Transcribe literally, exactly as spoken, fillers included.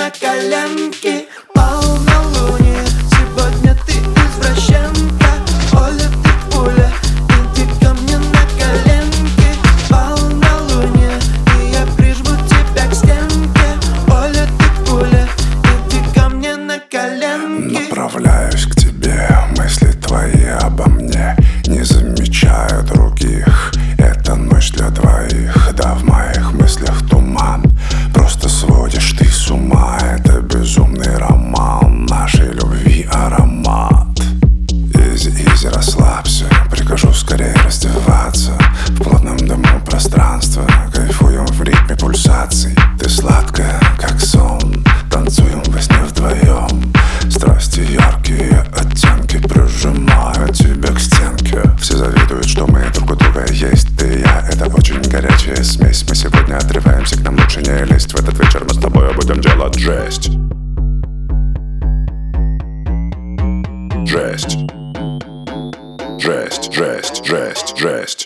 на коленке. Полнолуние, сегодня ты извращенка. Оля, ты пуля, иди ко мне на коленке. Полнолуние, и я прижму тебя к стенке. Оля, ты пуля, иди ко мне на коленке. Направляюсь к тебе, мысли твои обо мне не замечаю других. Это ночь для двоих, да в моих мыслях туман. Просто сводишь ты с ума, это безумный роман нашей любви аромат. Изи, изи, расслабься, прикажу скорее раздеваться. В плотном дыму пространства кайфуем в ритме пульсаций. Ты сладкая, как сон, танцуем во сне вдвоем. Страсти яркие оттенки прижимают тебя к стенке. Все завидуют, что мы друг у друга есть. Ты и я, это очень горячая смесь. Мы сегодня отрываемся, к нам лучше не лезть. В этот вечер мы с тобой будем делать жесть. Жесть. Жесть, жесть, жесть, жесть.